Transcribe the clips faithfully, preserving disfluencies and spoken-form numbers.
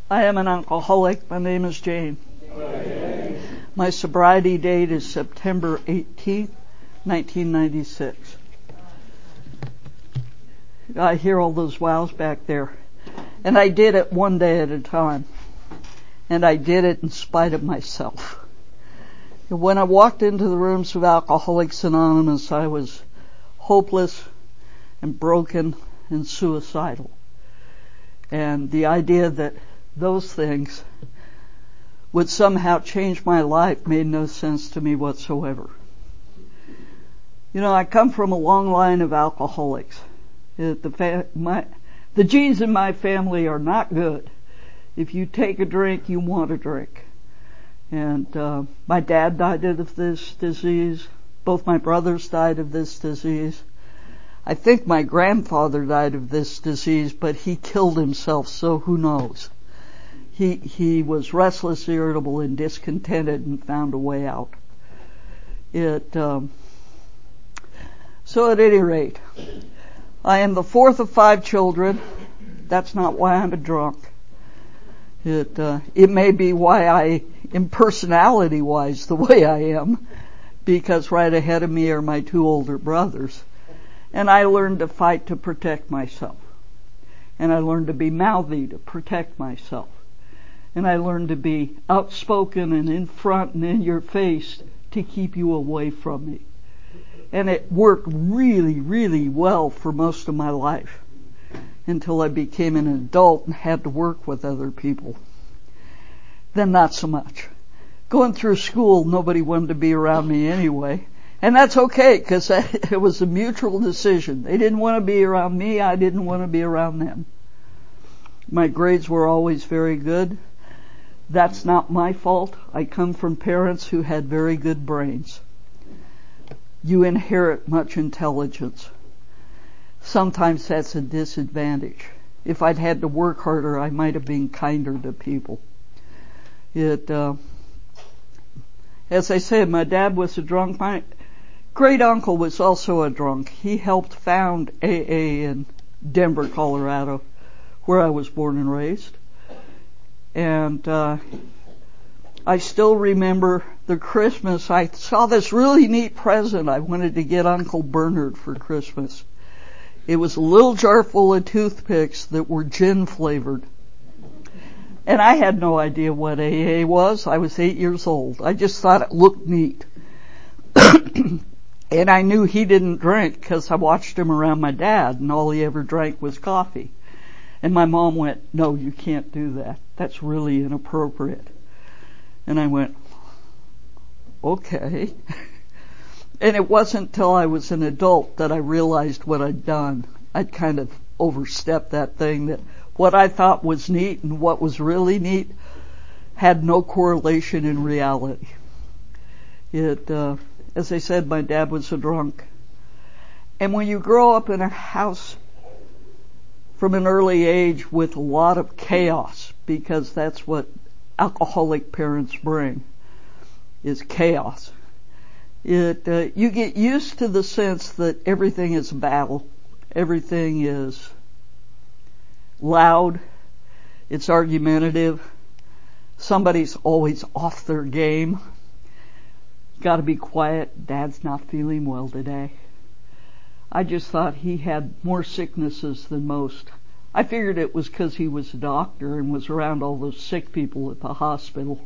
I am an alcoholic. My name is Jane. My sobriety date is September eighteenth, nineteen ninety-six. I hear all those wows back there. And I did it one day at a time. And I did it in spite of myself. When I walked into the rooms of Alcoholics Anonymous, I was hopeless and broken and suicidal. And the idea that those things would somehow change my life made no sense to me whatsoever. You know, I come from a long line of alcoholics. It, the, fa- my, the genes in my family are not good. If you take a drink, you want a drink. And uh, my dad died of this disease. Both my brothers died of this disease. I think my grandfather died of this disease, but he killed himself, so who knows? He he was restless, irritable, and discontented, and found a way out. It um, so at any rate, I am the fourth of five children. That's not why I'm a drunk. It uh, it may be why I am personality-wise the way I am, because right ahead of me are my two older brothers. And I learned to fight to protect myself. And I learned to be mouthy to protect myself. And I learned to be outspoken and in front and in your face to keep you away from me. And it worked really, really well for most of my life until I became an adult and had to work with other people. Then not so much. Going through school, nobody wanted to be around me anyway. And that's okay, because it was a mutual decision. They didn't want to be around me. I didn't want to be around them. My grades were always very good. That's not my fault. I come from parents who had very good brains. You inherit much intelligence. Sometimes that's a disadvantage. If I'd had to work harder, I might have been kinder to people. It, uh, as I said, my dad was a drunk. My great uncle was also a drunk. He helped found A A in Denver, Colorado, where I was born and raised. And uh, I still remember the Christmas. I saw this really neat present I wanted to get Uncle Bernard for Christmas. It was a little jar full of toothpicks that were gin flavored. And I had no idea what A A was. I was eight years old. I just thought it looked neat. And I knew he didn't drink because I watched him around my dad, and all he ever drank was coffee. And my mom went, "No, you can't do that. That's really inappropriate." And I went, "Okay." And it wasn't till I was an adult that I realized what I'd done. I'd kind of overstepped that thing, that what I thought was neat and what was really neat had no correlation in reality. It, uh, as I said, my dad was a drunk. And when you grow up in a house from an early age with a lot of chaos, because that's what alcoholic parents bring, is chaos. It, uh, you get used to the sense that everything is a battle. Everything is loud. It's argumentative. Somebody's always off their game. Got to be quiet. Dad's not feeling well today. I just thought he had more sicknesses than most. I figured it was because he was a doctor and was around all those sick people at the hospital.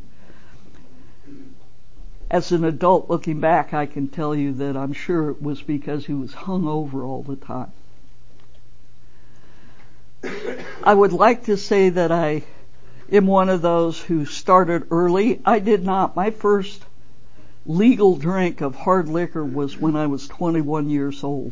As an adult looking back, I can tell you that I'm sure it was because he was hungover all the time. I would like to say that I am one of those who started early. I did not. My first legal drink of hard liquor was when I was twenty-one years old.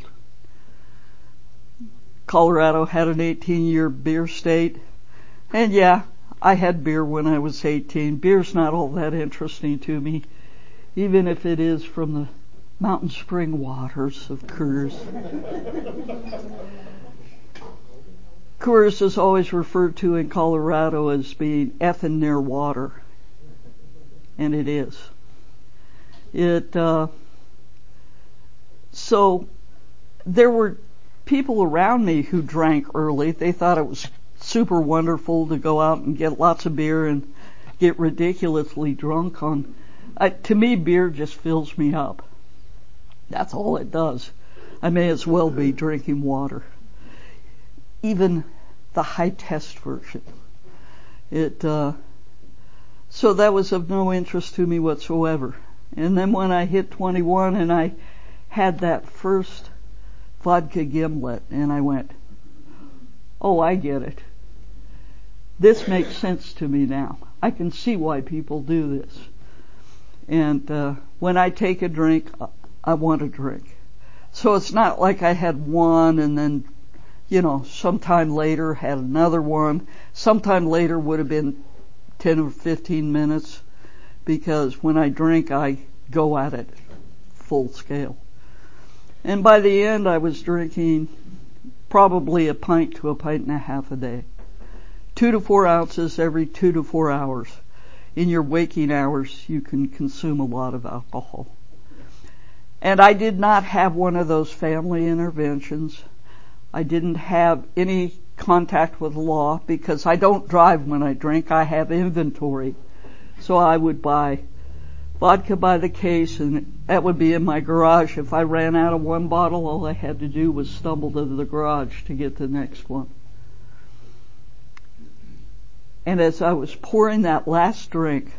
Colorado had an eighteen-year beer state. And yeah, I had beer when I was eighteen. Beer's not all that interesting to me, even if it is from the mountain spring waters of Coors. Coors is always referred to in Colorado as being effing near water. And it is. It, uh, so there were people around me who drank early. They thought it was super wonderful to go out and get lots of beer and get ridiculously drunk on. Uh, to me, beer just fills me up. That's all it does. I may as well be drinking water. Even the high test version. It, uh, so that was of no interest to me whatsoever. And then when I hit twenty-one and I had that first vodka gimlet and I went, oh, I get it. This makes sense to me now. I can see why people do this. And uh, when I take a drink, I want a drink. So it's not like I had one and then, you know, sometime later had another one. Sometime later would have been ten or fifteen minutes, because when I drink, I go at it full scale. And by the end, I was drinking probably a pint to a pint and a half a day. Two to four ounces every two to four hours. In your waking hours, you can consume a lot of alcohol. And I did not have one of those family interventions. I didn't have any contact with law because I don't drive when I drink. I have inventory. So I would buy vodka by the case, and that would be in my garage. If I ran out of one bottle, all I had to do was stumble to the garage to get the next one. And as I was pouring that last drink,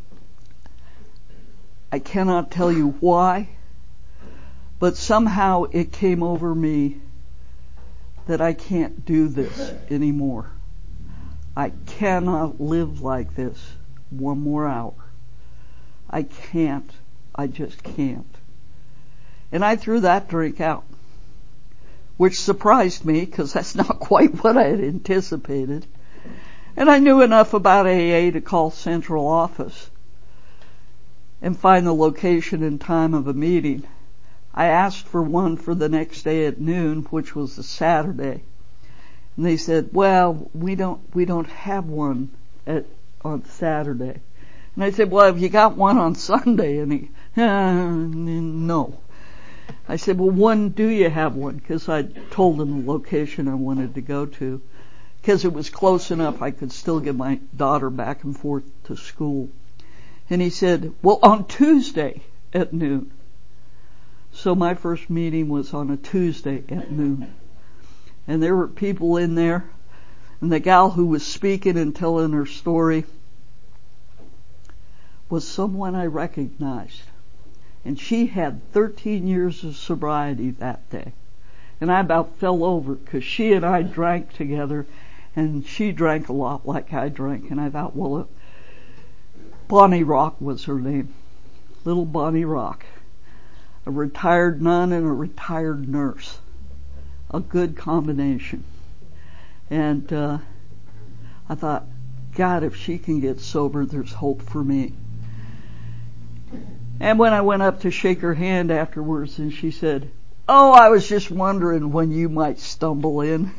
I cannot tell you why, but somehow it came over me that I can't do this anymore. I cannot live like this one more hour. I can't. I just can't. And I threw that drink out, which surprised me because that's not quite what I had anticipated. And I knew enough about A A to call central office and find the location and time of a meeting. I asked for one for the next day at noon, which was a Saturday. And they said, well, we don't, we don't have one at, on Saturday. And I said, well, have you got one on Sunday? And he, uh, no. I said, well, when do you have one? Because I told him the location I wanted to go to. Because it was close enough I could still get my daughter back and forth to school. And he said, well, on Tuesday at noon. So my first meeting was on a Tuesday at noon. And there were people in there, and the gal who was speaking and telling her story was someone I recognized. And she had thirteen years of sobriety that day. And I about fell over because she and I drank together, and she drank a lot like I drank. And I thought, well, uh, Bonnie Rock was her name. Little Bonnie Rock. A retired nun and a retired nurse. A good combination. And uh, I thought, God, if she can get sober, there's hope for me. And when I went up to shake her hand afterwards, and she said, oh, I was just wondering when you might stumble in.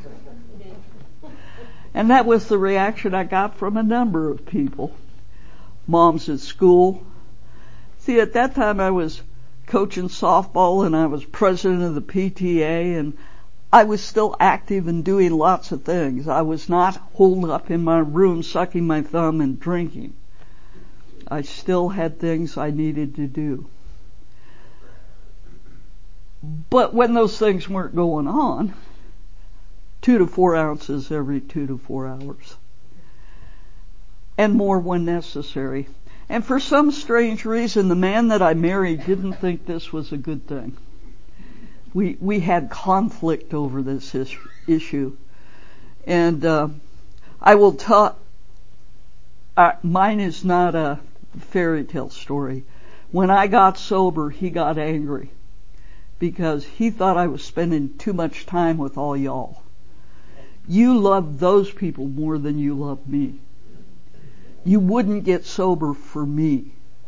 And that was the reaction I got from a number of people. Moms at school. See, at that time I was coaching softball and I was president of the P T A, and I was still active and doing lots of things. I was not holed up in my room sucking my thumb and drinking. I still had things I needed to do. But when those things weren't going on, two to four ounces every two to four hours. And more when necessary. And for some strange reason, the man that I married didn't think this was a good thing. We we had conflict over this is, issue. And uh, I will tell, uh, mine is not a fairy tale story. When I got sober, he got angry because he thought I was spending too much time with all y'all. You love those people more than you love me. You wouldn't get sober for me.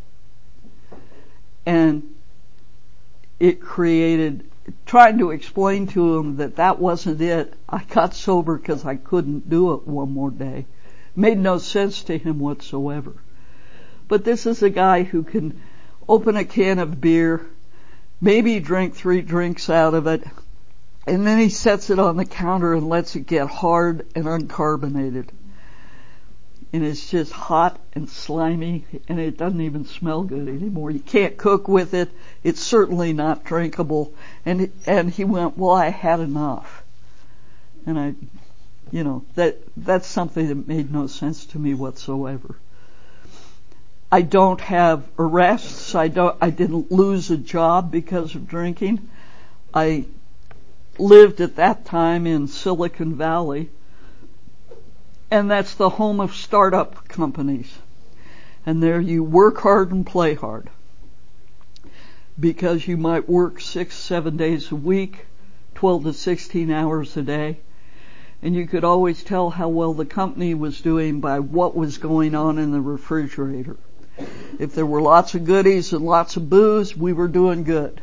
And it created, trying to explain to him that that wasn't it. I got sober because I couldn't do it one more day. Made no sense to him whatsoever. But this is a guy who can open a can of beer, maybe drink three drinks out of it, And then he sets it on the counter and lets it get hard and uncarbonated. And it's just hot and slimy, and it doesn't even smell good anymore. You can't cook with it. It's certainly not drinkable. And and he went, well, I had enough. And I, you know, that that's something that made no sense to me whatsoever. I don't have arrests. I don't. I didn't lose a job because of drinking. I lived at that time in Silicon Valley, and that's the home of startup companies. And there you work hard and play hard, because you might work six, seven days a week, twelve to sixteen hours a day, and you could always tell how well the company was doing by what was going on in the refrigerator. If there were lots of goodies and lots of booze, we were doing good.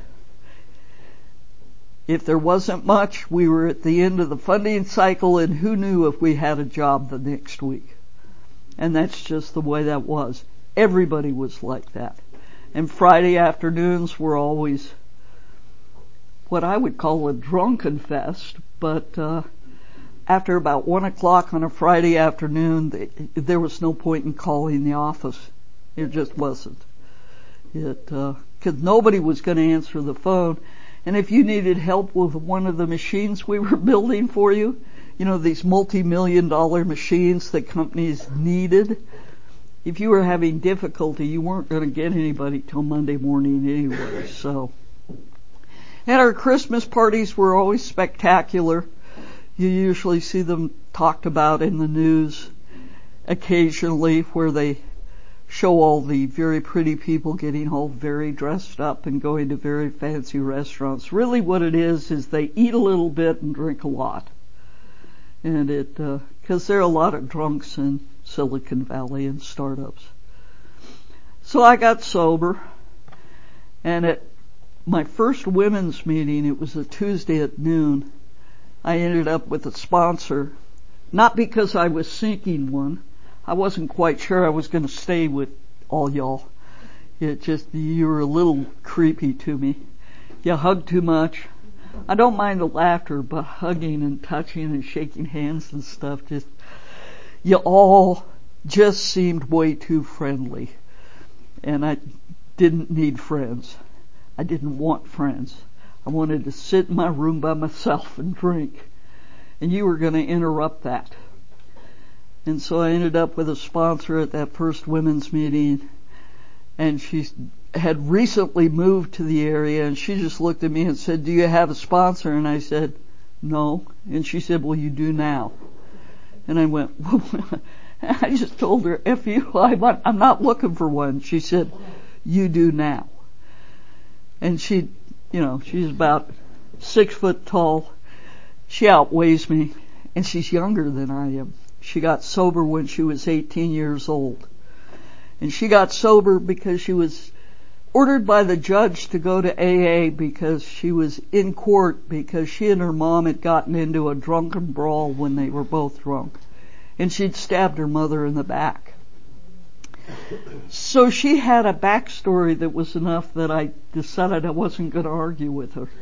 If there wasn't much, we were at the end of the funding cycle, and who knew if we had a job the next week. And that's just the way that was. Everybody was like that. And Friday afternoons were always what I would call a drunken fest, but uh after about one o'clock on a Friday afternoon, there was no point in calling the office. It just wasn't. It, uh, 'cause nobody was going to answer the phone. And if you needed help with one of the machines we were building for you, you know, these multi-million dollar machines that companies needed, if you were having difficulty, you weren't going to get anybody till Monday morning anyway. So, and our Christmas parties were always spectacular. You usually see them talked about in the news occasionally, where they show all the very pretty people getting all very dressed up and going to very fancy restaurants. Really what it is is they eat a little bit and drink a lot. And it, uh, 'cause there are a lot of drunks in Silicon Valley and startups. So I got sober, and at my first women's meeting, it was a Tuesday at noon, I ended up with a sponsor, not because I was seeking one. I wasn't quite sure I was going to stay with all y'all. It just, you were a little creepy to me. You hug too much. I don't mind the laughter, but hugging and touching and shaking hands and stuff, just, you all just seemed way too friendly. And I didn't need friends. I didn't want friends. I wanted to sit in my room by myself and drink. And you were going to interrupt that. And so I ended up with a sponsor at that first women's meeting, and she had recently moved to the area, and she just looked at me and said, "Do you have a sponsor?" And I said, "No." And she said, "Well, you do now." And I went, I just told her, F you, I'm not looking for one. She said, "You do now." And she, you know, she's about six foot tall. She outweighs me, and she's younger than I am. She got sober when she was eighteen years old. And she got sober because she was ordered by the judge to go to A A because she was in court because she and her mom had gotten into a drunken brawl when they were both drunk. And she'd stabbed her mother in the back. So she had a backstory that was enough that I decided I wasn't going to argue with her.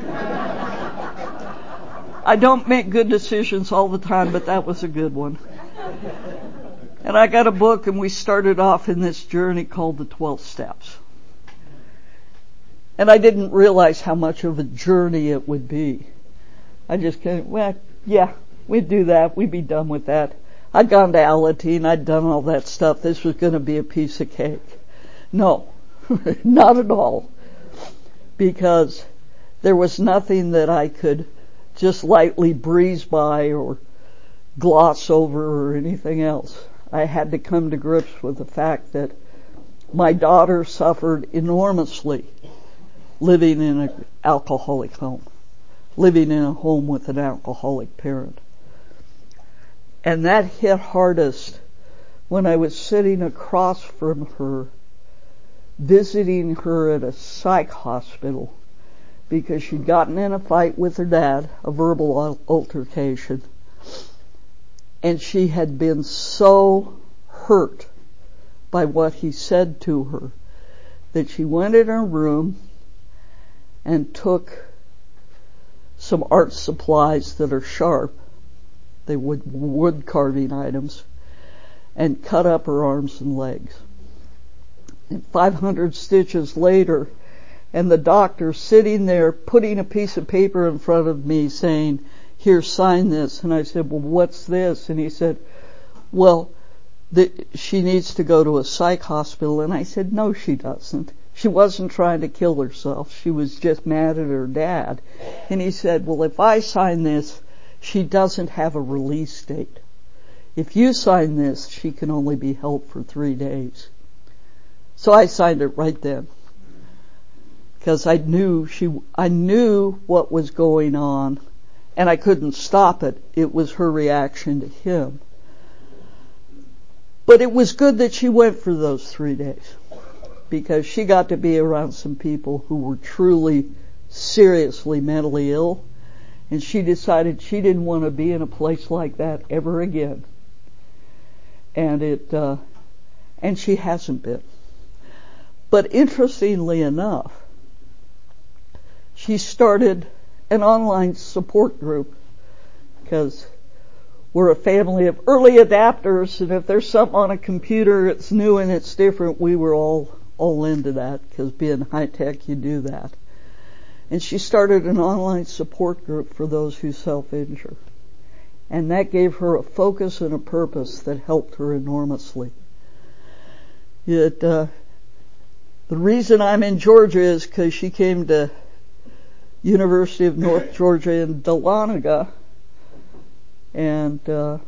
I don't make good decisions all the time, but that was a good one. And I got a book, and we started off in this journey called The twelve Steps. And I didn't realize how much of a journey it would be. I just kind of, well, yeah, we'd do that. We'd be done with that. I'd gone to Alateen. I'd done all that stuff. This was going to be a piece of cake. No, not at all. Because there was nothing that I could just lightly breeze by or gloss over or anything else. I had to come to grips with the fact that my daughter suffered enormously living in an alcoholic home, living in a home with an alcoholic parent. And that hit hardest when I was sitting across from her, visiting her at a psych hospital, because she'd gotten in a fight with her dad, a verbal altercation, and she had been so hurt by what he said to her that she went in her room and took some art supplies that are sharp. They would wood carving items, and cut up her arms and legs. And five hundred stitches later, and the doctor sitting there putting a piece of paper in front of me saying, "Here, sign this." And I said, "Well, what's this?" And he said, "Well, the, she needs to go to a psych hospital." And I said, "No, she doesn't. She wasn't trying to kill herself. She was just mad at her dad." And he said, "Well, if I sign this, she doesn't have a release date. If you sign this, she can only be held for three days." So I signed it right then, because I knew she, I knew what was going on, and I couldn't stop it. It was her reaction to him. But it was good that she went for those three days, because she got to be around some people who were truly, seriously mentally ill, and she decided she didn't want to be in a place like that ever again. And it, uh, and she hasn't been. But interestingly enough, she started an online support group, because we're a family of early adapters, and if there's something on a computer, it's new and it's different, we were all, all into that, because being high tech, you do that. And she started an online support group for those who self-injure. And that gave her a focus and a purpose that helped her enormously. It, uh, the reason I'm in Georgia is because she came to University of North Georgia in Dahlonega and uh,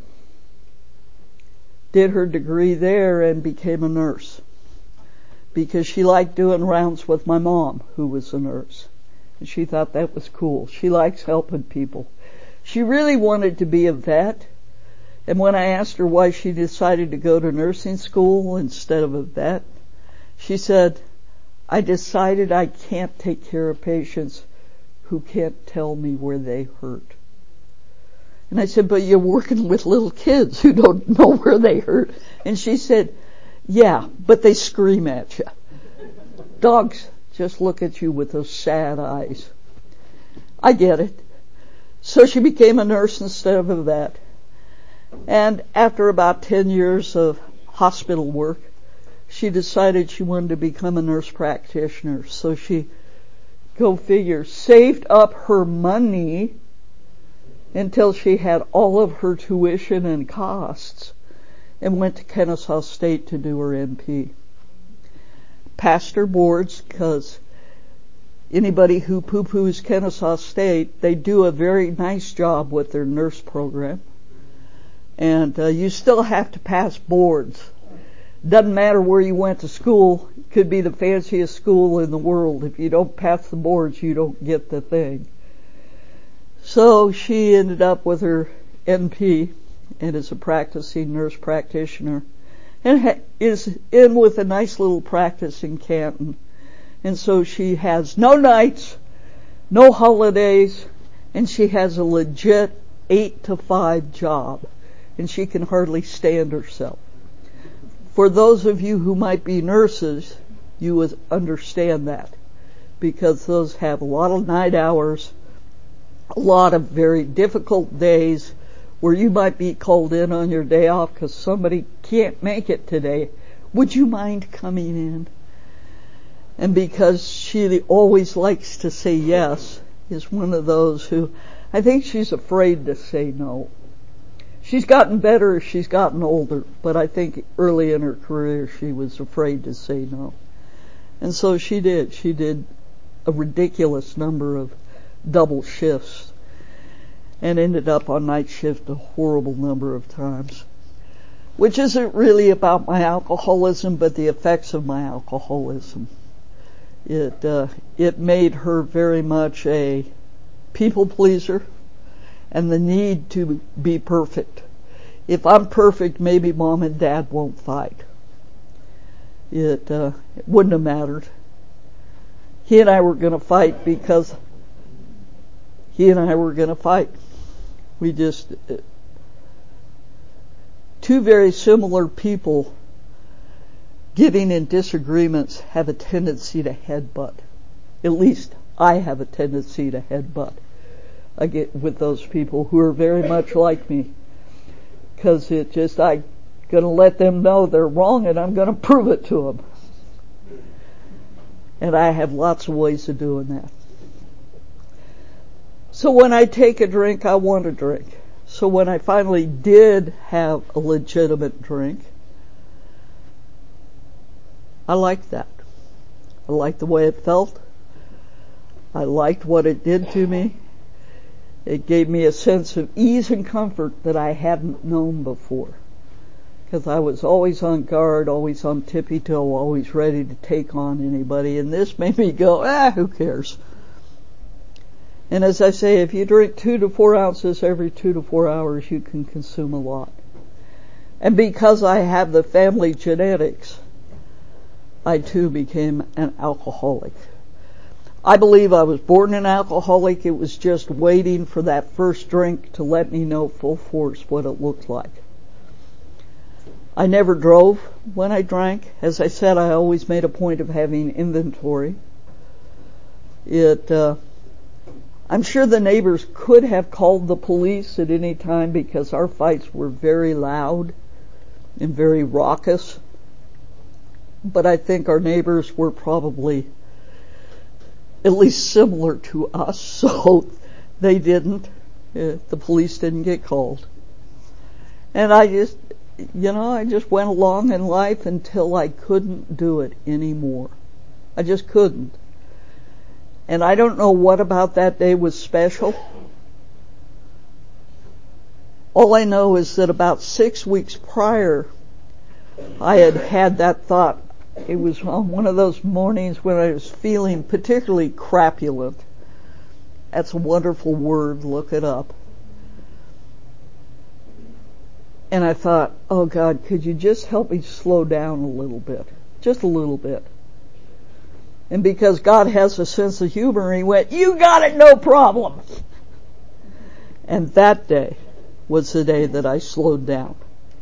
did her degree there and became a nurse, because she liked doing rounds with my mom, who was a nurse. And she thought that was cool. She likes helping people. She really wanted to be a vet. And when I asked her why she decided to go to nursing school instead of a vet, she said, "I decided I can't take care of patients who can't tell me where they hurt." And I said, "But you're working with little kids who don't know where they hurt." And she said, "Yeah, but they scream at you. Dogs just look at you with those sad eyes." I get it. So she became a nurse instead of a vet. And after about ten years of hospital work, she decided she wanted to become a nurse practitioner. So she, go figure, saved up her money until she had all of her tuition and costs, and went to Kennesaw State to do her N P. Passed her boards, because anybody who poo-poos Kennesaw State, they do a very nice job with their nurse program. And uh, you still have to pass boards. Doesn't matter where you went to school. It could be the fanciest school in the world. If you don't pass the boards, you don't get the thing. So she ended up with her N P and is a practicing nurse practitioner, and ha- is in with a nice little practice in Canton. And so she has no nights, no holidays, and she has a legit eight to five job, and she can hardly stand herself. For those of you who might be nurses, you would understand that, because those have a lot of night hours, a lot of very difficult days where you might be called in on your day off because somebody can't make it today. Would you mind coming in? And because she always likes to say yes, is one of those who, I think she's afraid to say no. She's gotten better as she's gotten older, but I think early in her career she was afraid to say no. And so she did. She did a ridiculous number of double shifts and ended up on night shift a horrible number of times, which isn't really about my alcoholism, but the effects of my alcoholism. It uh, it made her very much a people pleaser, and the need to be perfect. If I'm perfect, maybe mom and dad won't fight. It, uh, it wouldn't have mattered. He and I were going to fight because he and I were going to fight. We just, uh, two very similar people getting in disagreements have a tendency to headbutt. At least I have a tendency to headbutt. I get with those people who are very much like me. Because it just, I'm going to let them know they're wrong and I'm going to prove it to them. And I have lots of ways of doing that. So when I take a drink, I want a drink. So when I finally did have a legitimate drink, I liked that. I liked the way it felt. I liked what it did to me. It gave me a sense of ease and comfort that I hadn't known before. Because I was always on guard, always on tippy toe, always ready to take on anybody. And this made me go, ah, who cares? And as I say, if you drink two to four ounces every two to four hours, you can consume a lot. And because I have the family genetics, I too became an alcoholic. I believe I was born an alcoholic. It was just waiting for that first drink to let me know full force what it looked like. I never drove when I drank. As I said, I always made a point of having inventory. It, uh, I'm sure the neighbors could have called the police at any time because our fights were very loud and very raucous. But I think our neighbors were probably at least similar to us, so they didn't. Uh, the police didn't get called. And I just, you know, I just went along in life until I couldn't do it anymore. I just couldn't. And I don't know what about that day was special. All I know is that about six weeks prior, I had had that thought. It was on one of those mornings when I was feeling particularly crapulent. That's a wonderful word, look it up. And I thought, oh God, could you just help me slow down a little bit? Just a little bit. And because God has a sense of humor, He went, you got it, no problem. And that day was the day that I slowed down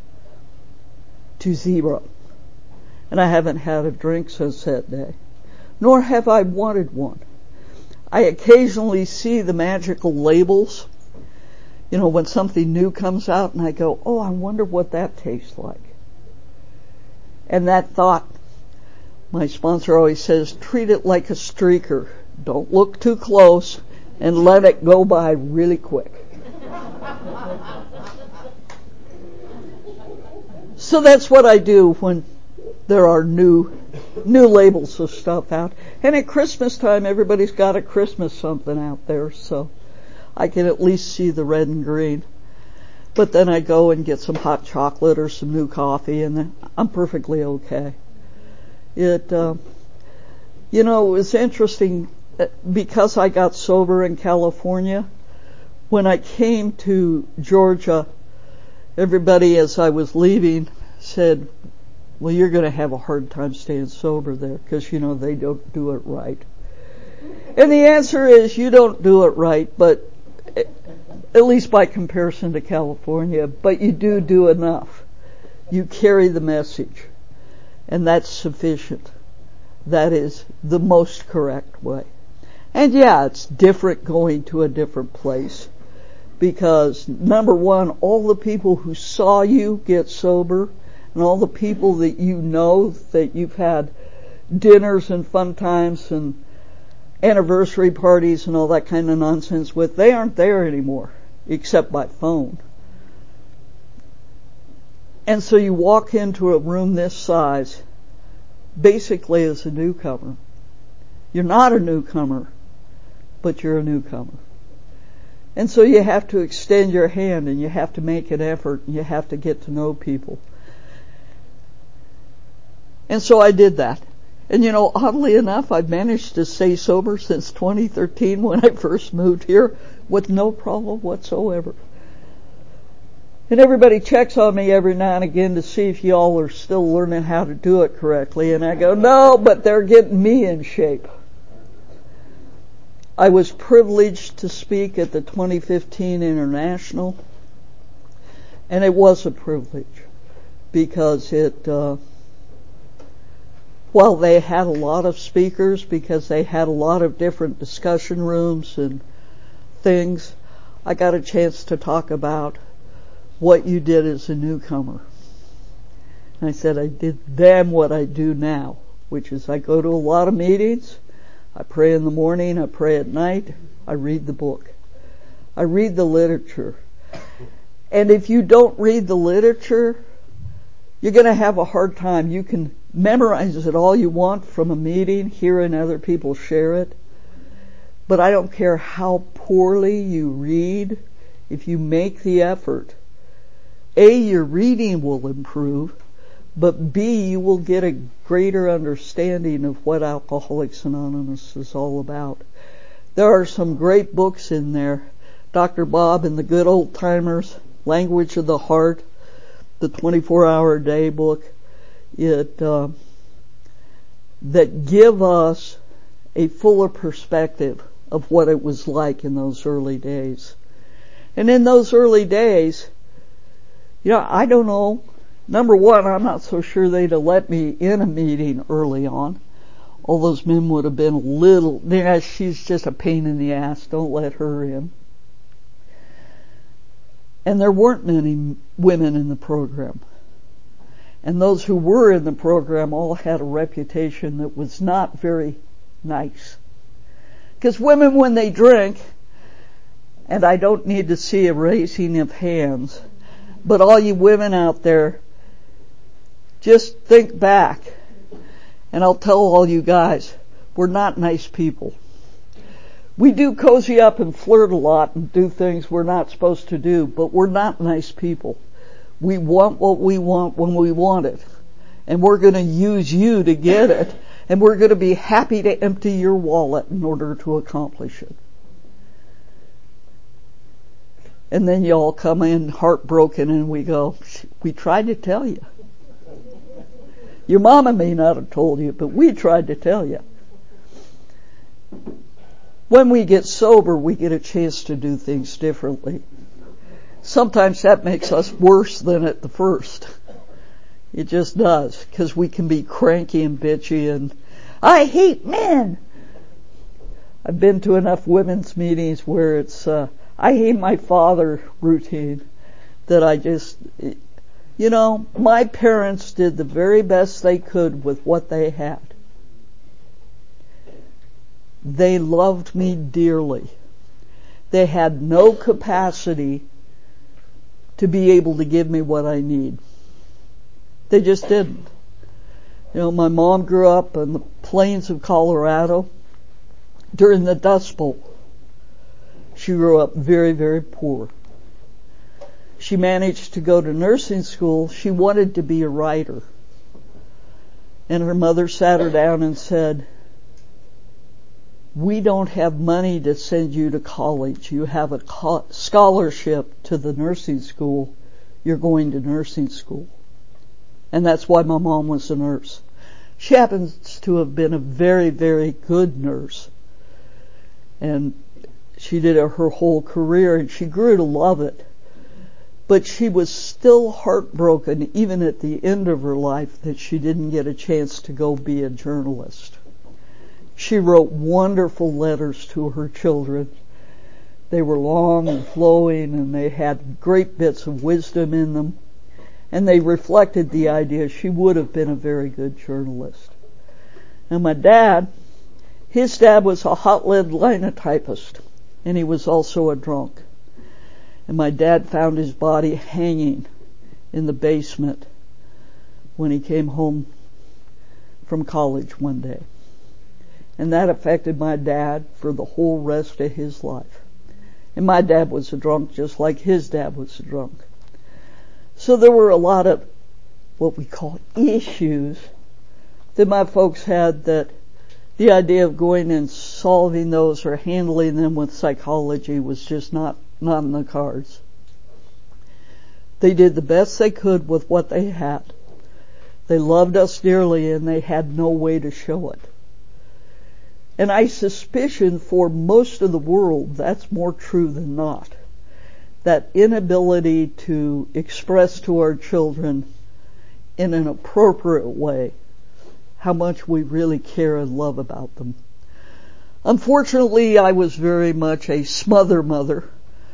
to zero. And I haven't had a drink since that day. Nor have I wanted one. I occasionally see the magical labels, you know, when something new comes out, and I go, oh, I wonder what that tastes like. And that thought, my sponsor always says, treat it like a streaker. Don't look too close and let it go by really quick. So that's what I do when there are new new labels of stuff out. And at Christmas time, everybody's got a Christmas something out there, so I can at least see the red and green. But then I go and get some hot chocolate or some new coffee, and then I'm perfectly okay. It, uh, you know, it was interesting because I got sober in California. When I came to Georgia, everybody, as I was leaving, said, well, you're going to have a hard time staying sober there because, you know, they don't do it right. And the answer is you don't do it right, but at least by comparison to California, but you do do enough. You carry the message, and that's sufficient. That is the most correct way. And yeah, it's different going to a different place because, number one, all the people who saw you get sober and all the people that you know that you've had dinners and fun times and anniversary parties and all that kind of nonsense with, they aren't there anymore, except by phone. And so you walk into a room this size, basically as a newcomer. You're not a newcomer, but you're a newcomer. And so you have to extend your hand and you have to make an effort and you have to get to know people. And so I did that. And you know, oddly enough, I've managed to stay sober since twenty thirteen when I first moved here with no problem whatsoever. And everybody checks on me every now and again to see if y'all are still learning how to do it correctly. And I go, no, but they're getting me in shape. I was privileged to speak at the twenty fifteen International. And it was a privilege because it, uh, well, they had a lot of speakers because they had a lot of different discussion rooms and things. I got a chance to talk about what you did as a newcomer. And I said I did then what I do now, which is I go to a lot of meetings, I pray in the morning, I pray at night, I read the book. I read the literature. And if you don't read the literature, you're going to have a hard time. You can memorize it all you want from a meeting, hearing other people share it. But I don't care how poorly you read, if you make the effort, A, your reading will improve, but B, you will get a greater understanding of what Alcoholics Anonymous is all about. There are some great books in there. Doctor Bob and the Good Old Timers, Language of the Heart, the twenty-four hour day book, it uh, that give us a fuller perspective of what it was like in those early days. And in those early days, you know, I don't know. Number one, I'm not so sure they'd have let me in a meeting early on. All those men would have been a little, yeah, she's just a pain in the ass, don't let her in. And there weren't many women in the program. And those who were in the program all had a reputation that was not very nice. Because women, when they drink, and I don't need to see a raising of hands, but all you women out there, just think back, and I'll tell all you guys, we're not nice people. We do cozy up and flirt a lot and do things we're not supposed to do, but we're not nice people. We want what we want when we want it. And we're going to use you to get it. And we're going to be happy to empty your wallet in order to accomplish it. And then you all come in heartbroken and we go, we tried to tell you. Your mama may not have told you, but we tried to tell you. When we get sober, we get a chance to do things differently. Sometimes that makes us worse than at the first. It just does, because we can be cranky and bitchy and, I hate men. I've been to enough women's meetings where it's, uh, I hate my father routine that I just, you know, my parents did the very best they could with what they had. They loved me dearly. They had no capacity to be able to give me what I need. They just didn't. You know, my mom grew up in the plains of Colorado during the Dust Bowl. She grew up very, very poor. She managed to go to nursing school. She wanted to be a writer. And her mother sat her down and said, we don't have money to send you to college. You have a co- scholarship to the nursing school. You're going to nursing school. And that's why my mom was a nurse. She happens to have been a very, very good nurse. And she did it her whole career and she grew to love it. But she was still heartbroken, even at the end of her life, that she didn't get a chance to go be a journalist. She wrote wonderful letters to her children. They were long and flowing and they had great bits of wisdom in them. And they reflected the idea she would have been a very good journalist. And my dad, his dad was a hot lead linotypist and he was also a drunk. And my dad found his body hanging in the basement when he came home from college one day. And that affected my dad for the whole rest of his life. And my dad was a drunk just like his dad was a drunk. So there were a lot of what we call issues that my folks had, that the idea of going and solving those or handling them with psychology was just not, not in the cards. They did the best they could with what they had. They loved us dearly and they had no way to show it. And I suspicion for most of the world that's more true than not. That inability to express to our children in an appropriate way how much we really care and love about them. Unfortunately, I was very much a smother mother.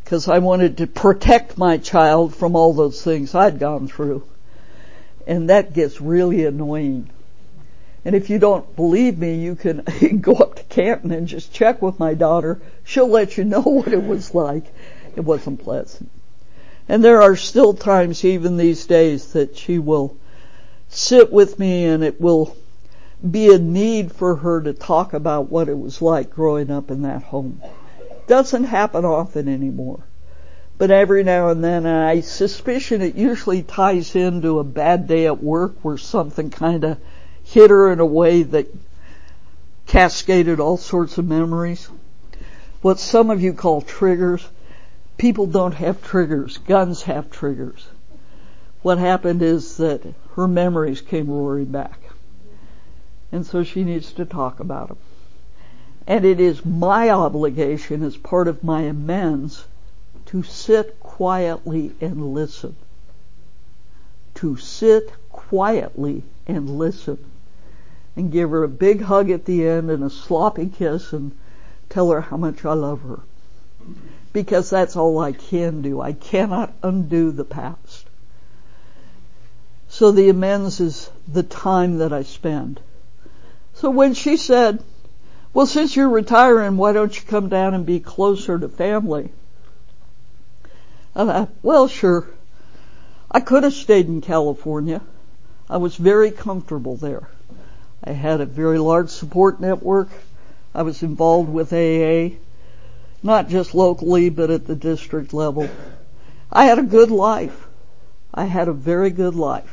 because I wanted to protect my child from all those things I'd gone through. And that gets really annoying. And if you don't believe me, you can go up to Canton and just check with my daughter. She'll let you know what it was like. It wasn't pleasant. And there are still times, even these days, that she will sit with me and it will be a need for her to talk about what it was like growing up in that home. Doesn't happen often anymore. But every now and then, and I suspicion it usually ties into a bad day at work where something kind of hit her in a way that cascaded all sorts of memories. What some of you call triggers, people don't have triggers. Guns have triggers. What happened is that her memories came roaring back. And so she needs to talk about them. And it is my obligation as part of my amends to sit quietly and listen. To sit quietly and listen. And give her a big hug at the end and a sloppy kiss and tell her how much I love her. Because that's all I can do. I cannot undo the past. So the amends is the time that I spend. So when she said, well, since you're retiring, why don't you come down and be closer to family? I thought, well, sure. I could have stayed in California. I was very comfortable there. I had a very large support network. I was involved with A A, not just locally, but at the district level. I had a good life. I had a very good life.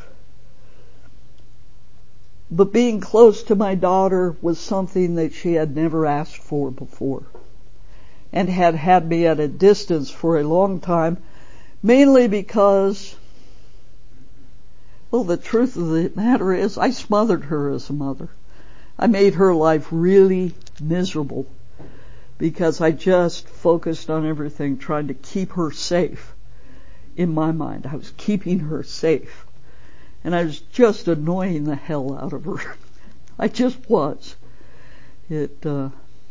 But being close to my daughter was something that she had never asked for before, and had had me at a distance for a long time, mainly because, well, the truth of the matter is I smothered her as a mother. I made her life really miserable because I just focused on everything, trying to keep her safe. In my mind, I was keeping her safe. And I was just annoying the hell out of her. I just was. It, uh,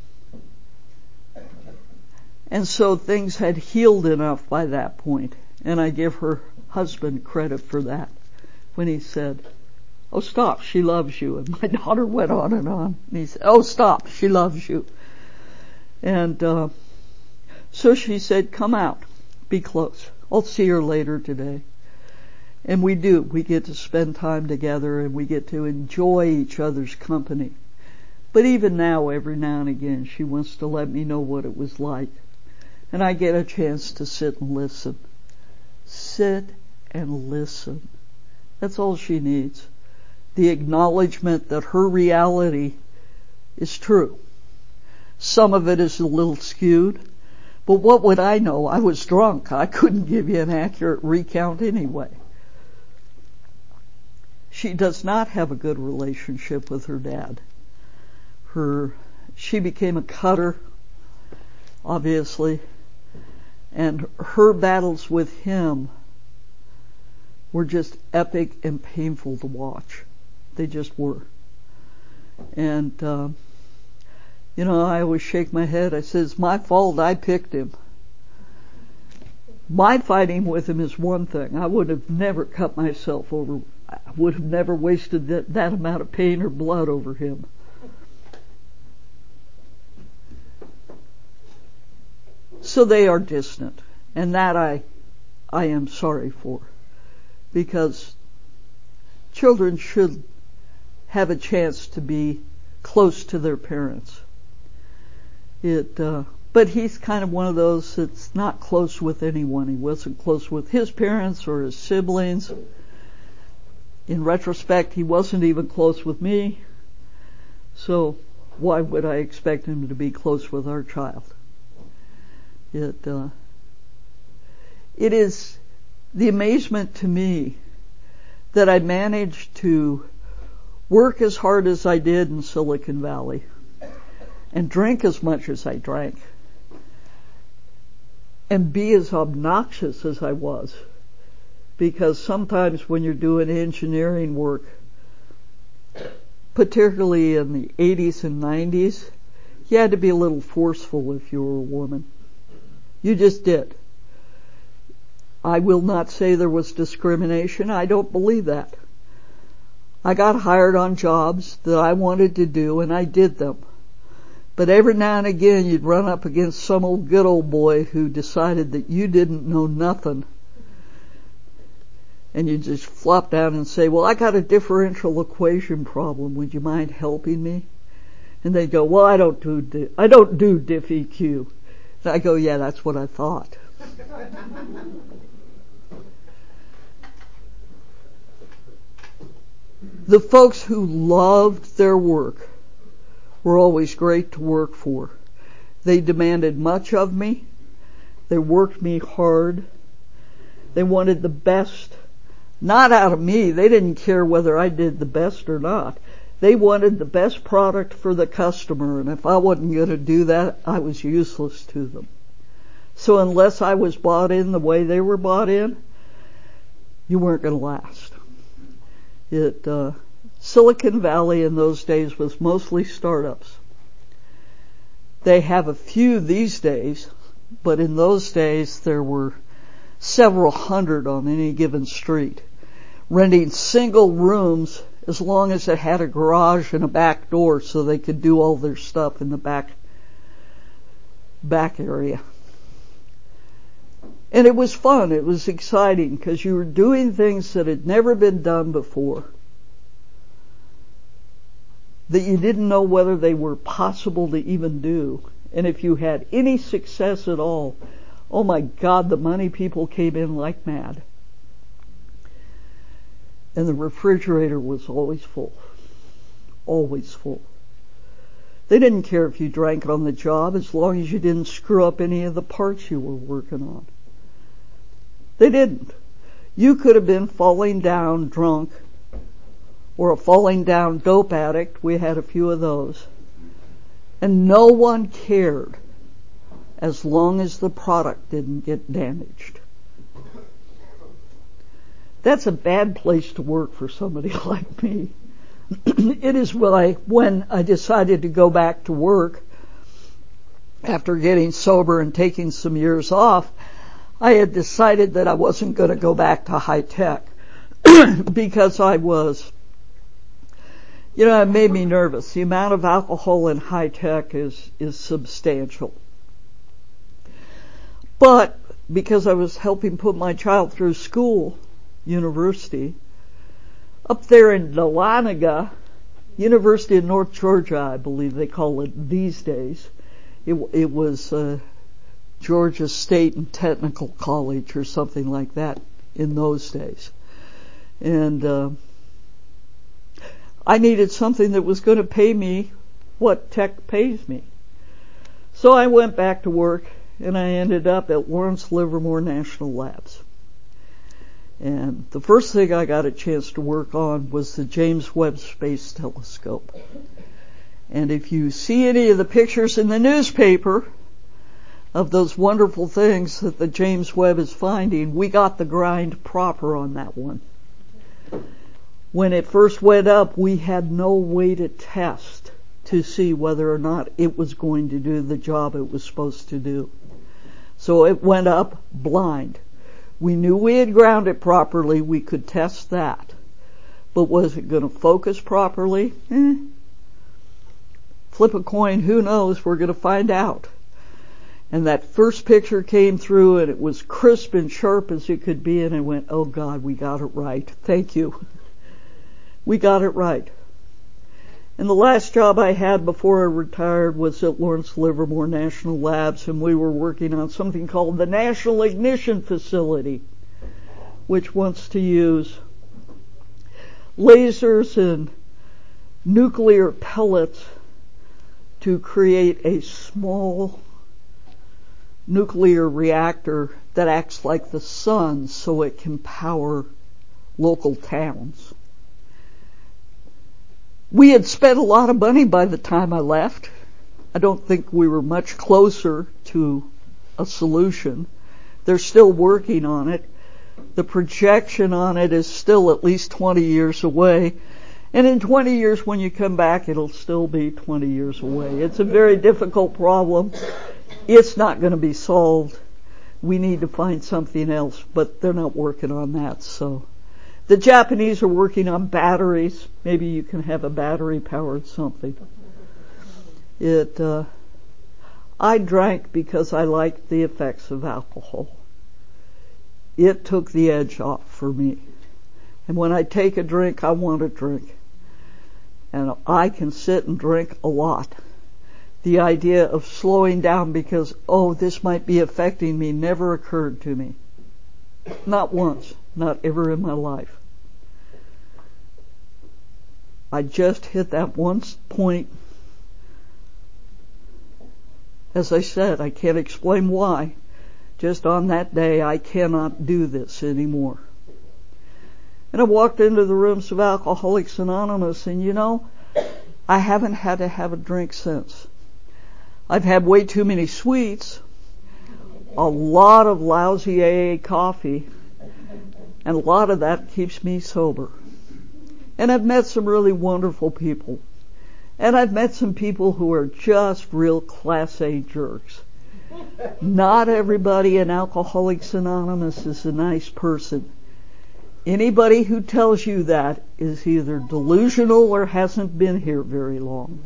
and so things had healed enough by that point. And I give her husband credit for that when he said, oh, stop, she loves you. And my daughter went on and on. And he said, oh, stop, she loves you. And uh, so she said, come out, be close. I'll see her later today. And we do. We get to spend time together and we get to enjoy each other's company. But even now, every now and again, she wants to let me know what it was like. And I get a chance to sit and listen. Sit and listen. That's all she needs. The acknowledgement that her reality is true. Some of it is a little skewed. But what would I know? I was drunk. I couldn't give you an accurate recount anyway. She does not have a good relationship with her dad. Her, she became a cutter, obviously, and her battles with him were just epic and painful to watch. They just were. And, uh, you know, I always shake my head. I say, it's my fault I picked him. My fighting with him is one thing. I would have never cut myself over. I would have never wasted that, that amount of pain or blood over him. So they are distant, and that I, I am sorry for, because children should have a chance to be close to their parents. It, uh, but he's kind of one of those that's not close with anyone. He wasn't close with his parents or his siblings. In retrospect, he wasn't even close with me. So why would I expect him to be close with our child? It, uh, it is the amazement to me that I managed to work as hard as I did in Silicon Valley and drink as much as I drank and be as obnoxious as I was. Because sometimes when you're doing engineering work, particularly in the eighties and nineties, you had to be a little forceful if you were a woman. You just did. I will not say there was discrimination. I don't believe that. I got hired on jobs that I wanted to do, and I did them. But every now and again you'd run up against some old good old boy who decided that you didn't know nothing. And you'd just flop down and say, well, I got a differential equation problem. Would you mind helping me? And they'd go, well, I don't do, di- I don't do diff E Q. And I go, yeah, that's what I thought. The folks who loved their work were always great to work for. They demanded much of me. They worked me hard. They wanted the best, not out of me. They didn't care whether I did the best or not. They wanted the best product for the customer, and if I wasn't going to do that, I was useless to them. So unless I was bought in the way they were bought in, you weren't going to last. It, uh, Silicon Valley in those days was mostly startups. They have a few these days, but in those days there were several hundred on any given street, renting single rooms as long as it had a garage and a back door so they could do all their stuff in the back, back area. And it was fun. It was exciting because you were doing things that had never been done before, that you didn't know whether they were possible to even do. And if you had any success at all, oh my God, the money people came in like mad. And the refrigerator was always full. Always full. They didn't care if you drank it on the job as long as you didn't screw up any of the parts you were working on. They didn't. You could have been falling down drunk or a falling down dope addict. We had a few of those. And no one cared as long as the product didn't get damaged. That's a bad place to work for somebody like me. It is when I, when I decided to go back to work after getting sober and taking some years off, I had decided that I wasn't going to go back to high tech because I was, you know, it made me nervous. The amount of alcohol in high tech is, is substantial. But because I was helping put my child through school, university, up there in Dahlonega, University of North Georgia, I believe they call it these days. It, it was uh, Georgia State and Technical College or something like that in those days. And uh, I needed something that was going to pay me what tech pays me. So I went back to work, and I ended up at Lawrence Livermore National Labs. And the first thing I got a chance to work on was the James Webb Space Telescope. And if you see any of the pictures in the newspaper of those wonderful things that the James Webb is finding, we got the grind proper on that one. When it first went up, we had no way to test to see whether or not it was going to do the job it was supposed to do. So it went up blind. We knew we had ground it properly. We could test that. But was it going to focus properly? Eh. Flip a coin, who knows? We're going to find out. And that first picture came through, and it was crisp and sharp as it could be, and I went, oh God, we got it right. Thank you. We got it right. And the last job I had before I retired was at Lawrence Livermore National Labs, and we were working on something called the National Ignition Facility, which wants to use lasers and nuclear pellets to create a small nuclear reactor that acts like the sun so it can power local towns. We had spent a lot of money by the time I left. I don't think we were much closer to a solution. They're still working on it. The projection on it is still at least twenty years away. And in twenty years when you come back, it'll still be twenty years away. It's a very difficult problem. It's not going to be solved. we need to find something else, but they're not working on that. So the Japanese are working on batteries. Maybe you can have a battery powered something. It, uh, I drank because I liked the effects of alcohol. It took the edge off for me. And when I take a drink, I want to drink. And I can sit and drink a lot. The idea of slowing down because, oh, this might be affecting me never occurred to me. Not once, not ever in my life. I just hit that one point. As I said, I can't explain why. Just on that day, I cannot do this anymore. And I walked into the rooms of Alcoholics Anonymous, and you know, I haven't had to have a drink since. I've had way too many sweets, a lot of lousy A A coffee, and a lot of that keeps me sober. And I've met some really wonderful people. And I've met some people who are just real Class A jerks. Not everybody in Alcoholics Anonymous is a nice person. Anybody who tells you that is either delusional or hasn't been here very long.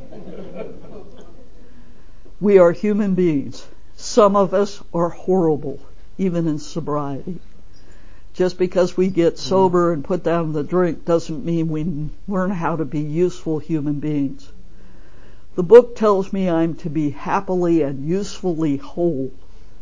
We are human beings. Some of us are horrible, even in sobriety. Just because we get sober and put down the drink doesn't mean we learn how to be useful human beings. The book tells me I'm to be happily and usefully whole.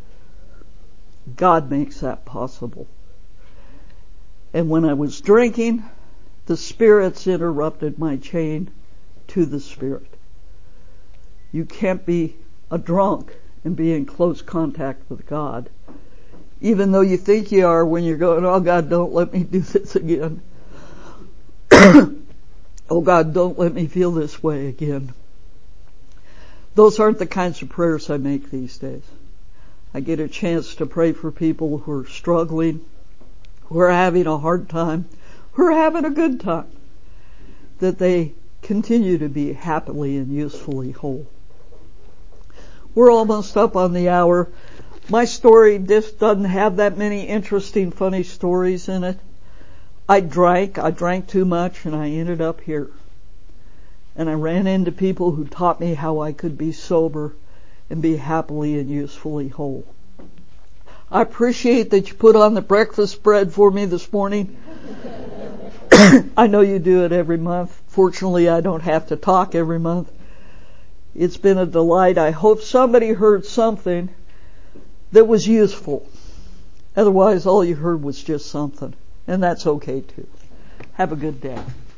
God makes that possible. And when I was drinking, the spirits interrupted my chain to the Spirit. You can't be a drunk and be in close contact with God, even though you think you are when you're going, oh God, don't let me do this again. Oh God, don't let me feel this way again. Those aren't the kinds of prayers I make these days. I get a chance to pray for people who are struggling, who are having a hard time, who are having a good time, that they continue to be happily and usefully whole. We're almost up on the hour. My story just doesn't have that many interesting, funny stories in it. I drank, I drank too much, and I ended up here. And I ran into people who taught me how I could be sober and be happily and usefully whole. I appreciate that you put on the breakfast spread for me this morning. I know you do it every month. Fortunately, I don't have to talk every month. It's been a delight. I hope somebody heard something that was useful. Otherwise, all you heard was just something. And that's okay too. Have a good day.